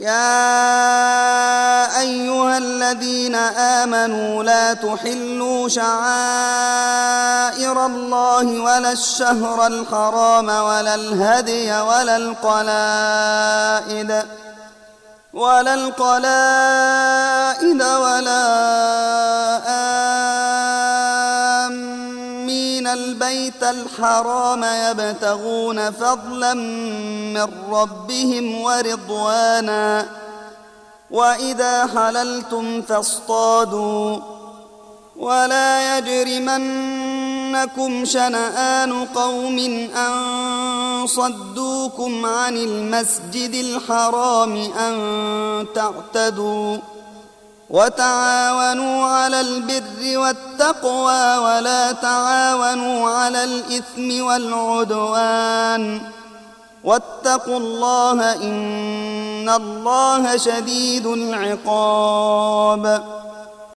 يا أيها الذين آمنوا لا تحلوا شعائر الله ولا الشهر الحرام ولا الهدي ولا القلائد ولا آمين البيت الحرام يبتغون فضلا من ربهم ورضوانا وإذا حللتم فاصطادوا ولا يجرمنكم شنآن قوم أن صدوكم عن المسجد الحرام أن تعتدوا وتعاونوا على البر والتقوى ولا تعاونوا على الإثم والعدوان واتقوا الله إن الله شديد العقاب